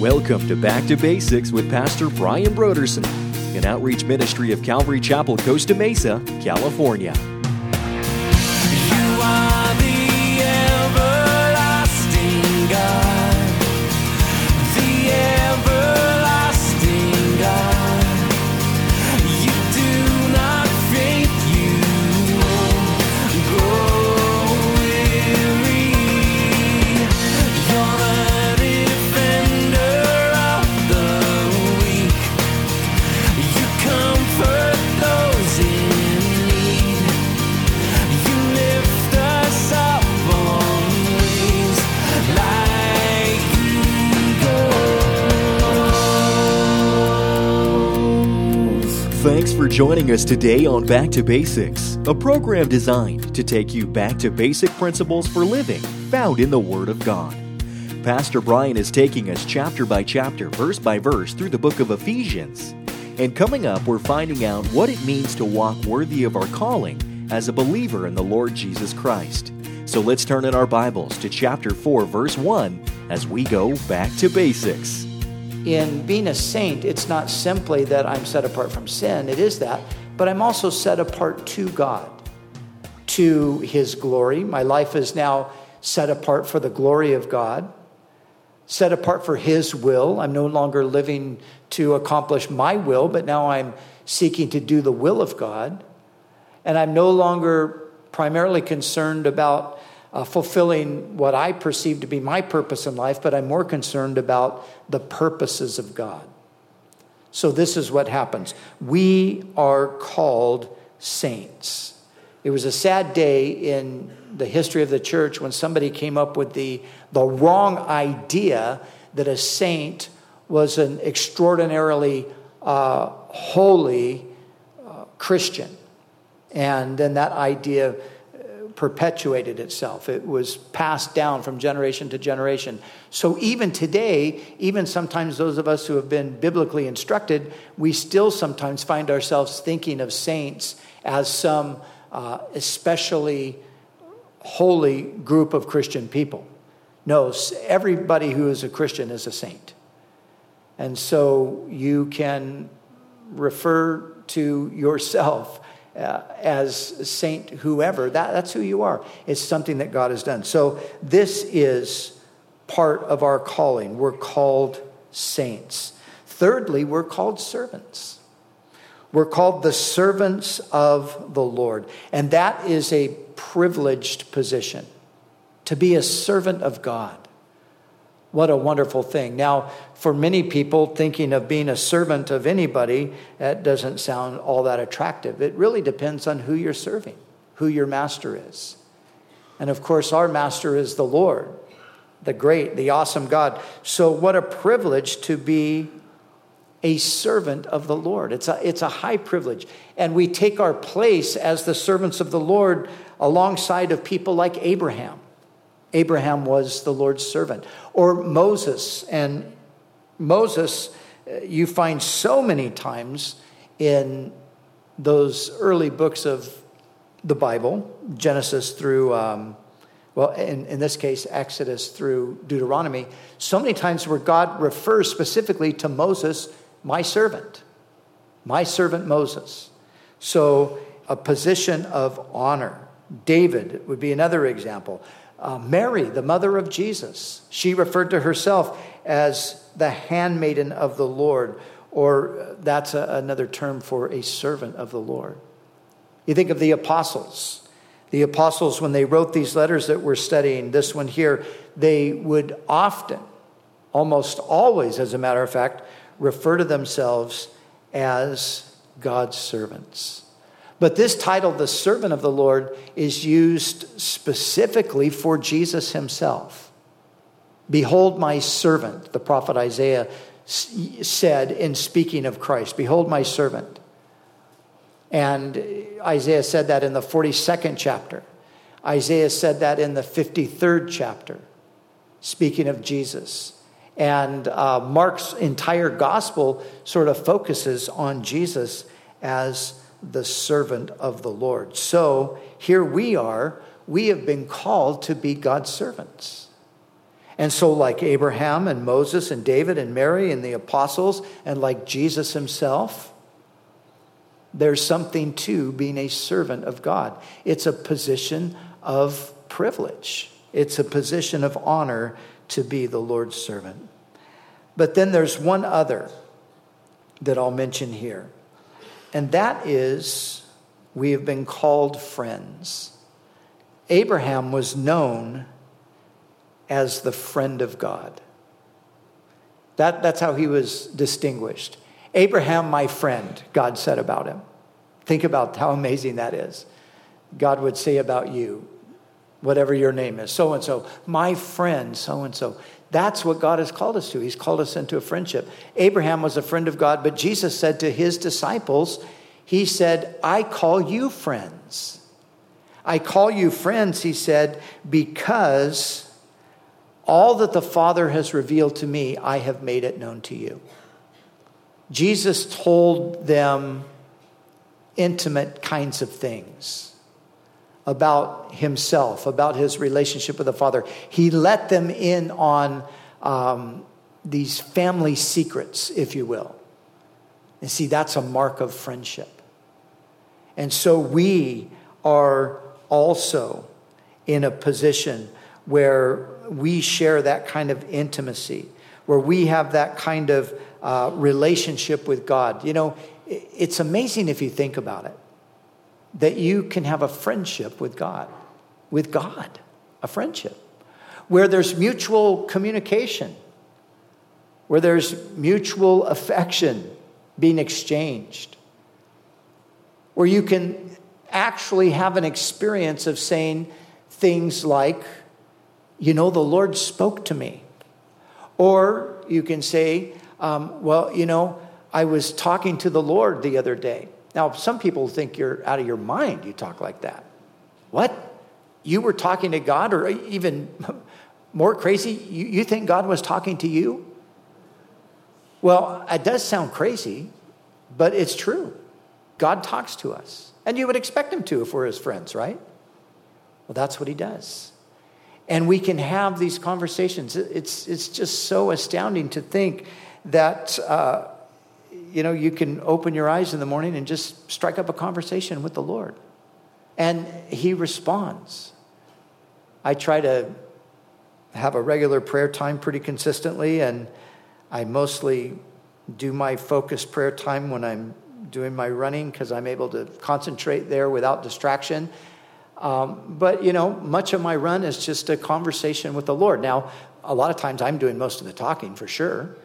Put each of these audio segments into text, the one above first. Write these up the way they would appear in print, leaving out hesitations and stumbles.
Welcome to Back to Basics with Pastor Brian Broderson, an outreach ministry of Calvary Chapel, Costa Mesa, California. You are the everlasting God, the everlasting God. You do not faint, you won't grow weary. You're the defender of the weak. You comfort those in need. You lift us up on wings like eagles. Thanks for joining us today on Back to Basics, a program designed to take you back to basic principles for living found in the Word of God. Pastor Brian is taking us chapter by chapter, verse by verse through the book of Ephesians. And coming up, we're finding out what it means to walk worthy of our calling as a believer in the Lord Jesus Christ. So let's turn in our Bibles to chapter 4, verse 1 as we go back to basics. In being a saint, it's not simply that I'm set apart from sin. It is that. But I'm also set apart to God, to His glory. My life is now set apart for the glory of God, set apart for His will. I'm no longer living to accomplish my will, but now I'm seeking to do the will of God. And I'm no longer primarily concerned about fulfilling what I perceive to be my purpose in life, but I'm more concerned about the purposes of God. So this is what happens. We are called saints. It was a sad day in the history of the church when somebody came up with the wrong idea that a saint was an extraordinarily holy Christian. And then that idea perpetuated itself. It was passed down from generation to generation. So even today, even sometimes those of us who have been biblically instructed, we still sometimes find ourselves thinking of saints as some especially holy group of Christian people. No, everybody who is a Christian is a saint. And so you can refer to yourself as saint whoever. That's who you are. It's something that God has done. So this is part of our calling. We're called saints. Thirdly, we're called servants. We're called the servants of the Lord. And that is a privileged position, to be a servant of God. What a wonderful thing. Now, for many people, thinking of being a servant of anybody, that doesn't sound all that attractive. It really depends on who you're serving, who your master is. And of course, our master is the Lord, the great, the awesome God. So what a privilege to be a servant of the Lord. It's a high privilege. And we take our place as the servants of the Lord alongside of people like Abraham. Abraham was the Lord's servant. Or Moses. And Moses, you find so many times in those early books of the Bible, Genesis through, in this case, Exodus through Deuteronomy, so many times where God refers specifically to Moses, my servant Moses. So a position of honor. David would be another example. Mary, the mother of Jesus, she referred to herself as the handmaiden of the Lord, or that's another term for a servant of the Lord. You think of the apostles. The apostles, when they wrote these letters that we're studying, this one here, they would often, almost always, as a matter of fact, refer to themselves as God's servants. But this title, the servant of the Lord, is used specifically for Jesus himself. Behold my servant, the prophet Isaiah said in speaking of Christ. Behold my servant. And Isaiah said that in the 42nd chapter. Isaiah said that in the 53rd chapter, speaking of Jesus. And Mark's entire gospel sort of focuses on Jesus as the servant of the Lord. So here we are. We have been called to be God's servants. And so like Abraham and Moses and David and Mary and the apostles and like Jesus himself, there's something to being a servant of God. It's a position of privilege. It's a position of honor to be the Lord's servant. But then there's one other that I'll mention here. And that is, we have been called friends. Abraham was known as the friend of God. That's how he was distinguished. Abraham, my friend, God said about him. Think about how amazing that is. God would say about you, whatever your name is, so-and-so, my friend, so-and-so. That's what God has called us to. He's called us into a friendship. Abraham was a friend of God, but Jesus said to his disciples, he said, I call you friends. I call you friends, he said, because all that the Father has revealed to me, I have made it known to you. Jesus told them intimate kinds of things about himself, about his relationship with the Father. He let them in on these family secrets, if you will. And see, that's a mark of friendship. And so we are also in a position where we share that kind of intimacy, where we have that kind of relationship with God. You know, it's amazing if you think about it, that you can have a friendship with God, a friendship, where there's mutual communication, where there's mutual affection being exchanged, where you can actually have an experience of saying things like, you know, the Lord spoke to me. Or you can say, well, you know, I was talking to the Lord the other day. Now, some people think you're out of your mind. You talk like that. What? You were talking to God? Or even more crazy, you think God was talking to you? Well, it does sound crazy, but it's true. God talks to us. And you would expect him to if we're his friends, right? Well, that's what he does. And we can have these conversations. It's just so astounding to think that, you know, you can open your eyes in the morning and just strike up a conversation with the Lord. And he responds. I try to have a regular prayer time pretty consistently, and I mostly do my focused prayer time when I'm doing my running because I'm able to concentrate there without distraction. But, you know, much of my run is just a conversation with the Lord. Now, a lot of times I'm doing most of the talking for sure.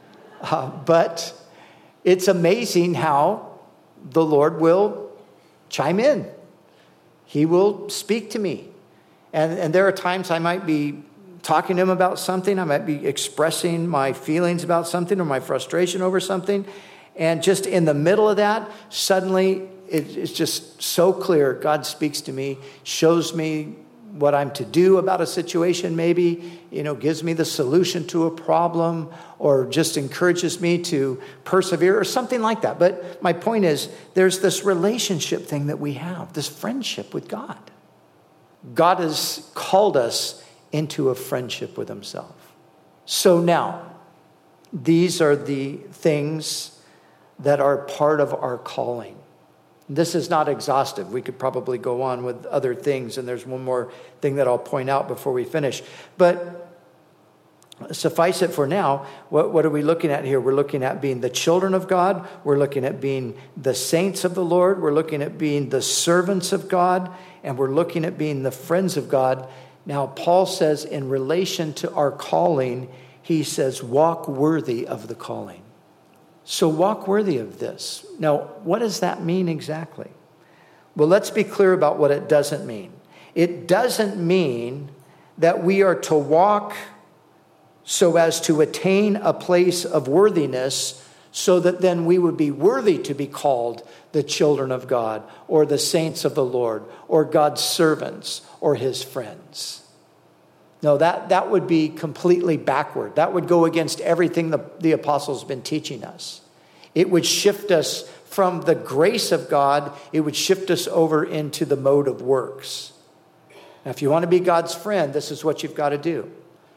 But it's amazing how the Lord will chime in. He will speak to me. And there are times I might be talking to him about something. I might be expressing my feelings about something or my frustration over something. And just in the middle of that, suddenly it's just so clear. God speaks to me, shows me what I'm to do about a situation maybe, you know, gives me the solution to a problem, or just encourages me to persevere or something like that. But my point is, there's this relationship thing that we have, this friendship with God. God has called us into a friendship with himself. So now, these are the things that are part of our calling. This is not exhaustive. We could probably go on with other things, and there's one more thing that I'll point out before we finish. But suffice it for now, what are we looking at here? We're looking at being the children of God. We're looking at being the saints of the Lord. We're looking at being the servants of God, and we're looking at being the friends of God. Now, Paul says in relation to our calling, he says, walk worthy of the calling. So walk worthy of this. Now, what does that mean exactly? Well, let's be clear about what it doesn't mean. It doesn't mean that we are to walk so as to attain a place of worthiness so that then we would be worthy to be called the children of God or the saints of the Lord or God's servants or his friends. No, that would be completely backward. That would go against everything the apostles have been teaching us. It would shift us from the grace of God. It would shift us over into the mode of works. Now, if you want to be God's friend, this is what you've got to do.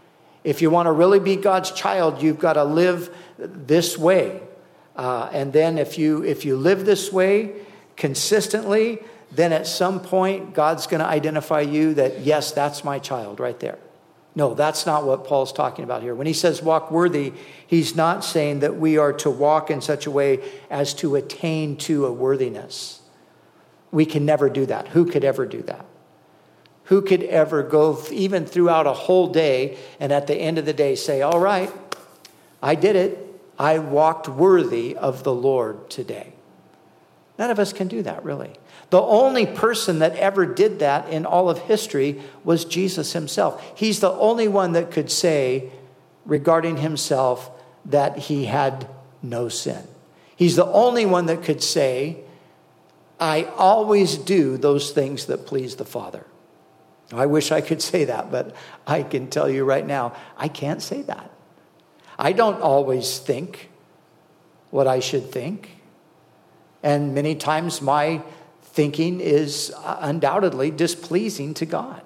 If you want to really be God's child, you've got to live this way. And then if you live this way consistently, then at some point, God's going to identify you that, yes, that's my child right there. No, that's not what Paul's talking about here. When he says walk worthy, he's not saying that we are to walk in such a way as to attain to a worthiness. We can never do that. Who could ever do that? Who could ever go even throughout a whole day and at the end of the day say, all right, I did it. I walked worthy of the Lord today. None of us can do that, really. The only person that ever did that in all of history was Jesus himself. He's the only one that could say regarding himself that he had no sin. He's the only one that could say, I always do those things that please the Father. I wish I could say that, but I can tell you right now, I can't say that. I don't always think what I should think. And many times my thinking is undoubtedly displeasing to God.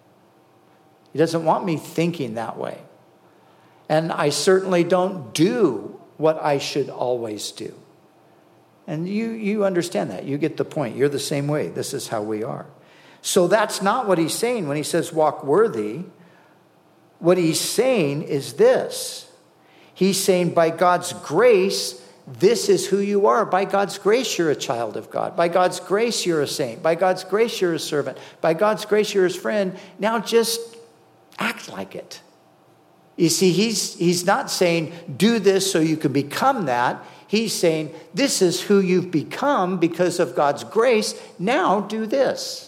He doesn't want me thinking that way. And I certainly don't do what I should always do. And you understand that. You get the point. You're the same way. This is how we are. So that's not what he's saying when he says walk worthy. What he's saying is this. He's saying by God's grace, this is who you are. By God's grace, you're a child of God. By God's grace, you're a saint. By God's grace, you're a servant. By God's grace, you're his friend. Now just act like it. You see, he's not saying do this so you can become that. He's saying this is who you've become because of God's grace. Now do this.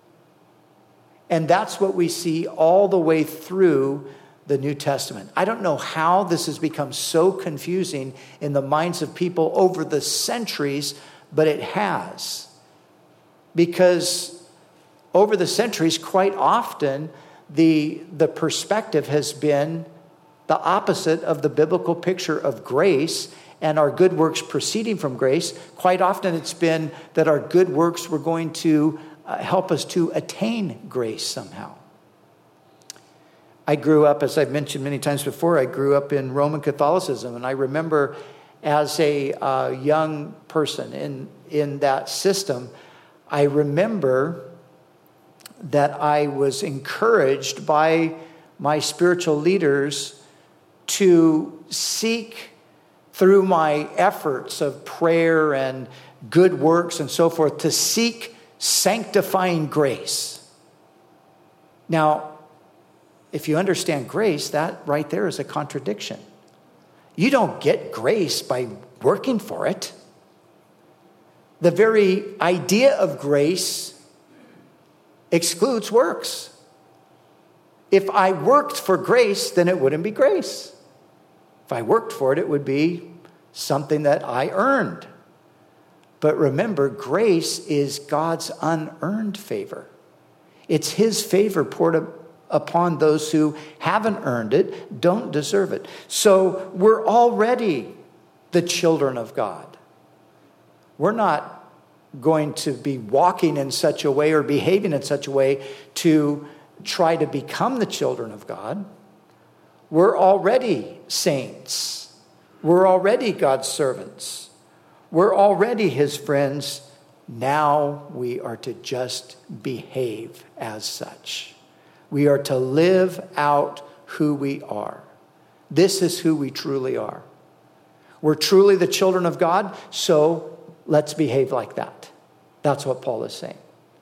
And that's what we see all the way through the New Testament. I don't know how this has become so confusing in the minds of people over the centuries, but it has. Because over the centuries, quite often, the perspective has been the opposite of the biblical picture of grace and our good works proceeding from grace. Quite often it's been that our good works were going to help us to attain grace somehow. I grew up, as I've mentioned many times before, I grew up in Roman Catholicism. And I remember as a young person in that system, I remember that I was encouraged by my spiritual leaders to seek through my efforts of prayer and good works and so forth, to seek sanctifying grace. Now, if you understand grace, that right there is a contradiction. You don't get grace by working for it. The very idea of grace excludes works. If I worked for grace, then it wouldn't be grace. If I worked for it, it would be something that I earned. But remember, grace is God's unearned favor. It's his favor poured upon those who haven't earned it, don't deserve it. So we're already the children of God. We're not going to be walking in such a way or behaving in such a way to try to become the children of God. We're already saints. We're already God's servants. We're already his friends. Now we are to just behave as such. We are to live out who we are. This is who we truly are. We're truly the children of God, so let's behave like that. That's what Paul is saying.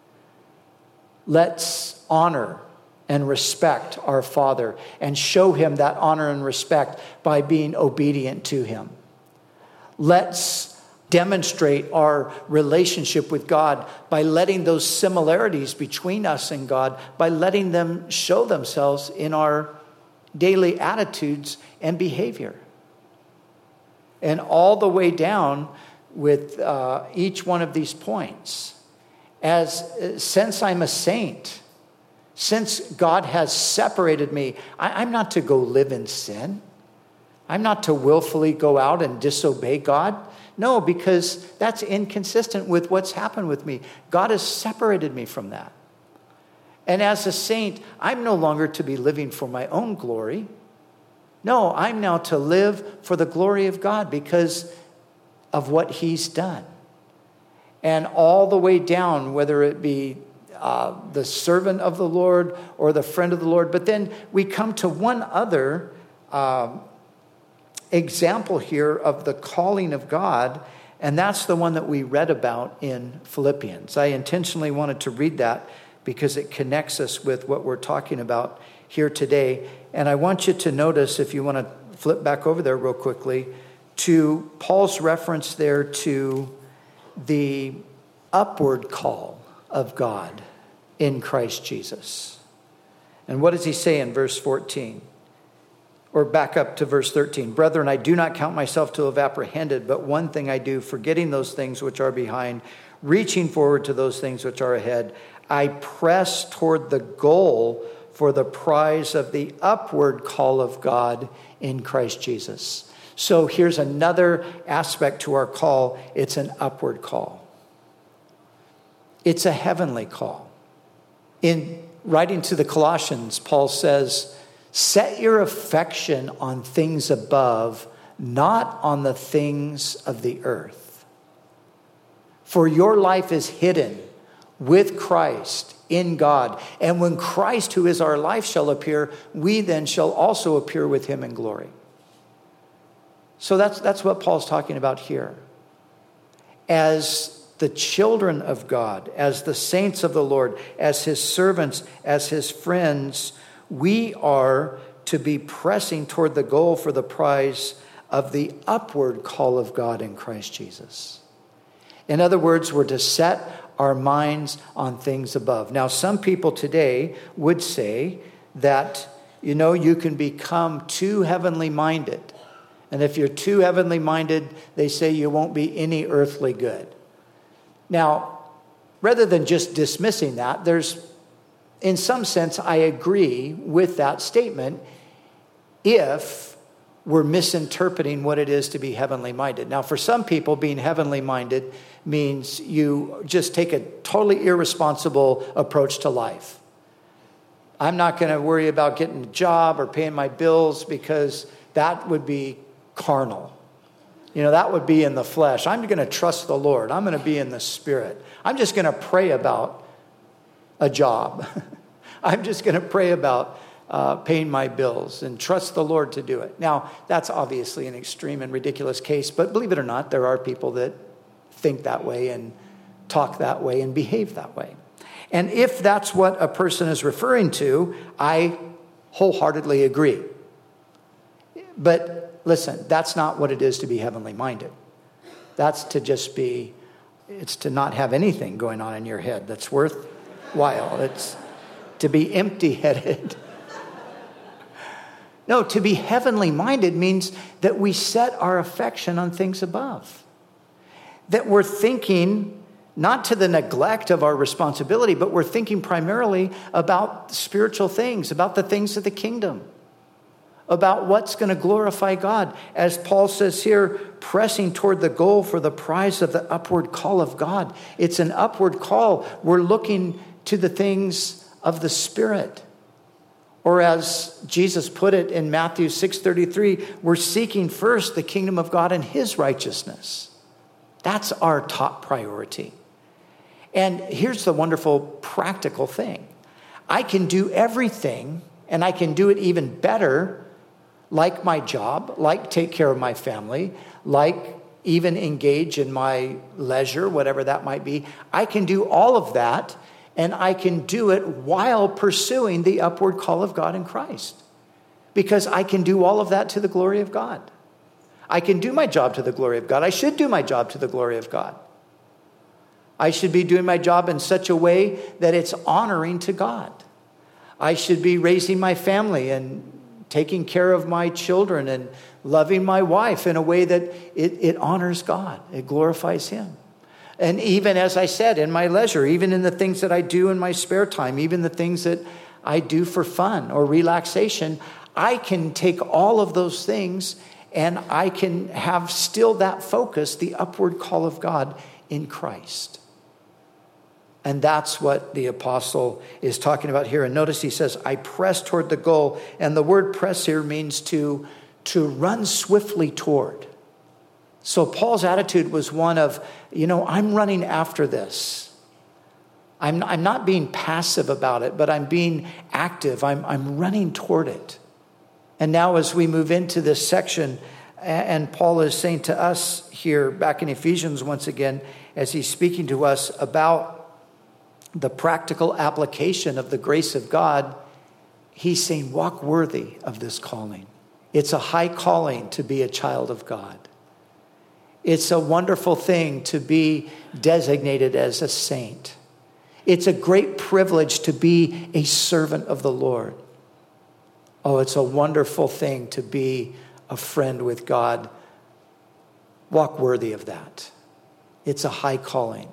Let's honor and respect our Father and show him that honor and respect by being obedient to him. Let's demonstrate our relationship with God by letting those similarities between us and God, by letting them show themselves in our daily attitudes and behavior. And all the way down with each one of these points. Since I'm a saint, since God has separated me, I'm not to go live in sin. I'm not to willfully go out and disobey God. No, because that's inconsistent with what's happened with me. God has separated me from that. And as a saint, I'm no longer to be living for my own glory. No, I'm now to live for the glory of God because of what he's done. And all the way down, whether it be the servant of the Lord or the friend of the Lord. But then we come to one other example here of the calling of God, and that's the one that we read about in Philippians. I intentionally wanted to read that because it connects us with what we're talking about here today. And I want you to notice, if you want to flip back over there real quickly, to Paul's reference there to the upward call of God in Christ Jesus. And what does he say in verse 14? Or back up to verse 13. Brethren, I do not count myself to have apprehended, but one thing I do, forgetting those things which are behind, reaching forward to those things which are ahead, I press toward the goal for the prize of the upward call of God in Christ Jesus. So here's another aspect to our call. It's an upward call. It's a heavenly call. In writing to the Colossians, Paul says, set your affection on things above, not on the things of the earth. For your life is hidden with Christ in God. And when Christ, who is our life, shall appear, we then shall also appear with him in glory. So that's what Paul's talking about here. As the children of God, as the saints of the Lord, as his servants, as his friends, we are to be pressing toward the goal for the prize of the upward call of God in Christ Jesus. In other words, we're to set our minds on things above. Now, some people today would say that, you can become too heavenly minded. And if you're too heavenly minded, they say you won't be any earthly good. Now, rather than just dismissing that, in some sense, I agree with that statement if we're misinterpreting what it is to be heavenly minded. Now, for some people, being heavenly minded means you just take a totally irresponsible approach to life. I'm not going to worry about getting a job or paying my bills because that would be carnal. That would be in the flesh. I'm going to trust the Lord. I'm going to be in the Spirit. I'm just going to pray about a job. I'm just going to pray about paying my bills and trust the Lord to do it. Now, that's obviously an extreme and ridiculous case, but believe it or not, there are people that think that way and talk that way and behave that way. And if that's what a person is referring to, I wholeheartedly agree. But listen, that's not what it is to be heavenly minded. That's to just it's to not have anything going on in your head that's worthwhile. It's to be empty-headed. No, to be heavenly minded means that we set our affection on things above. That we're thinking not to the neglect of our responsibility, but we're thinking primarily about spiritual things, about the things of the kingdom, about what's going to glorify God. As Paul says here, pressing toward the goal for the prize of the upward call of God. It's an upward call. We're looking to the things of the Spirit. Or as Jesus put it in Matthew 6:33, we're seeking first the kingdom of God and his righteousness. That's our top priority. And here's the wonderful practical thing. I can do everything, and I can do it even better, like my job, like take care of my family, like even engage in my leisure, whatever that might be. I can do all of that, and I can do it while pursuing the upward call of God in Christ. Because I can do all of that to the glory of God. I can do my job to the glory of God. I should do my job to the glory of God. I should be doing my job in such a way that it's honoring to God. I should be raising my family and taking care of my children and loving my wife in a way that it honors God. It glorifies him. And even, as I said, in my leisure, even in the things that I do in my spare time, even the things that I do for fun or relaxation, I can take all of those things and I can have still that focus, the upward call of God in Christ. And that's what the apostle is talking about here. And notice he says, I press toward the goal. And the word press here means to run swiftly toward. So Paul's attitude was one of, I'm running after this. I'm not being passive about it, but I'm being active. I'm running toward it. And now as we move into this section, and Paul is saying to us here back in Ephesians once again, as he's speaking to us about the practical application of the grace of God, he's saying, walk worthy of this calling. It's a high calling to be a child of God. It's a wonderful thing to be designated as a saint. It's a great privilege to be a servant of the Lord. Oh, it's a wonderful thing to be a friend with God. Walk worthy of that. It's a high calling.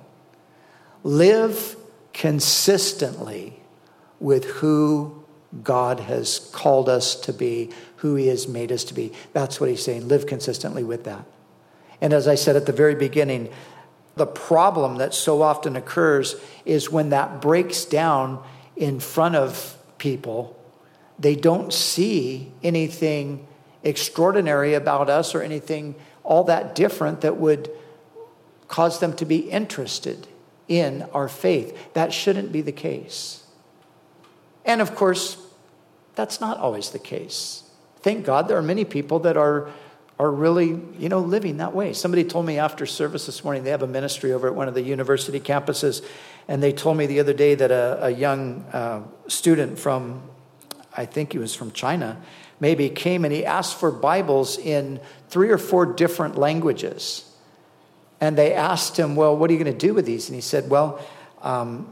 Live consistently with who God has called us to be, who he has made us to be. That's what he's saying. Live consistently with that. And as I said at the very beginning, the problem that so often occurs is when that breaks down in front of people, they don't see anything extraordinary about us or anything all that different that would cause them to be interested in our faith. That shouldn't be the case. And of course, that's not always the case. Thank God there are many people that are really, living that way. Somebody told me after service this morning, they have a ministry over at one of the university campuses, and they told me the other day that a young student from, I think he was from China, maybe came and he asked for Bibles in 3 or 4 different languages. And they asked him, well, what are you going to do with these? And he said, well, I'm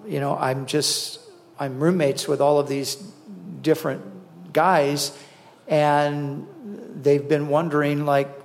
roommates with all of these different guys, and they've been wondering,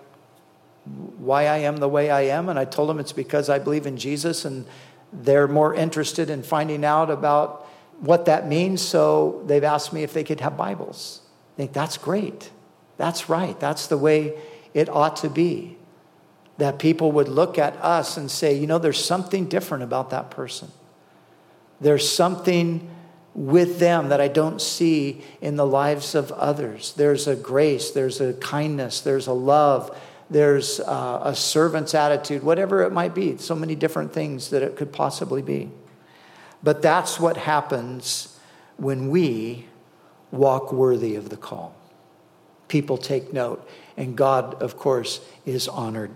why I am the way I am. And I told them it's because I believe in Jesus, and they're more interested in finding out about what that means. So they've asked me if they could have Bibles. I think that's great. That's right. That's the way it ought to be. That people would look at us and say, there's something different about that person. There's something with them that I don't see in the lives of others. There's a grace, there's a kindness, there's a love, there's a servant's attitude, whatever it might be. So many different things that it could possibly be. But that's what happens when we walk worthy of the call. People take note, and God, of course, is honored.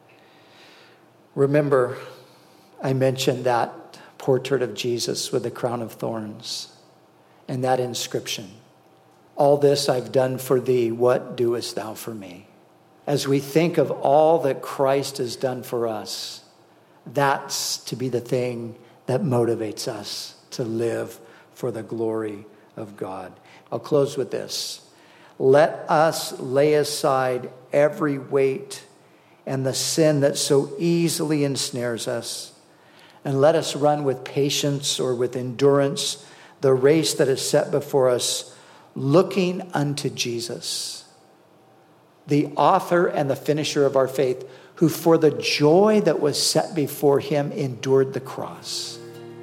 Remember, I mentioned that portrait of Jesus with the crown of thorns and that inscription. All this I've done for thee, what doest thou for me? As we think of all that Christ has done for us, that's to be the thing that motivates us to live for the glory of God. I'll close with this. Let us lay aside every weight and the sin that so easily ensnares us. And let us run with patience or with endurance the race that is set before us, looking unto Jesus, the author and the finisher of our faith, who for the joy that was set before him endured the cross.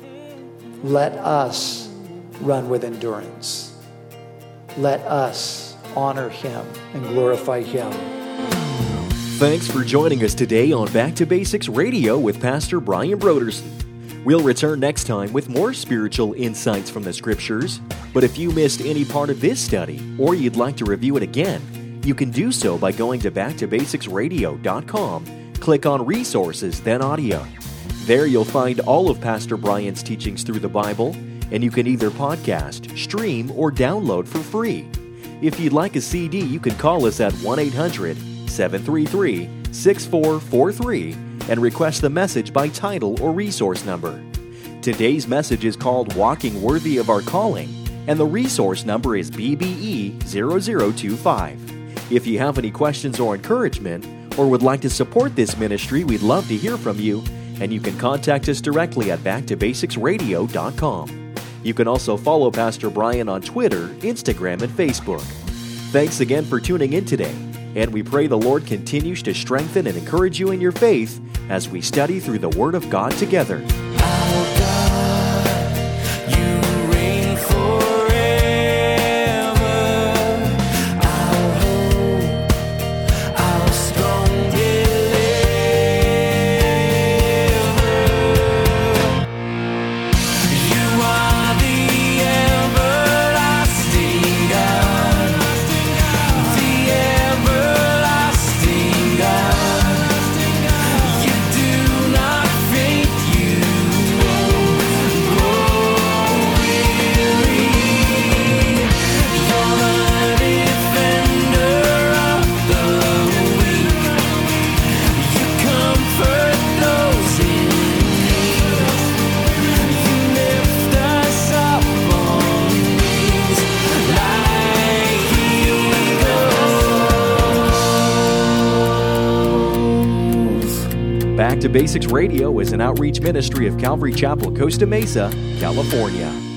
Let us run with endurance. Let us honor him and glorify him. Thanks for joining us today on Back to Basics Radio with Pastor Brian Brodersen. We'll return next time with more spiritual insights from the Scriptures. But if you missed any part of this study, or you'd like to review it again, you can do so by going to backtobasicsradio.com, click on Resources, then Audio. There you'll find all of Pastor Brian's teachings through the Bible, and you can either podcast, stream, or download for free. If you'd like a CD, you can call us at 1-800-733-6443 and request the message by title or resource number. Today's message is called Walking Worthy of Our Calling, and the resource number is BBE 0025. If you have any questions or encouragement, or would like to support this ministry, we'd love to hear from you, and you can contact us directly at backtobasicsradio.com. You can also follow Pastor Brian on Twitter, Instagram, and Facebook. Thanks again for tuning in today, and we pray the Lord continues to strengthen and encourage you in your faith as we study through the Word of God together. Our God. Back to Basics Radio is an outreach ministry of Calvary Chapel, Costa Mesa, California.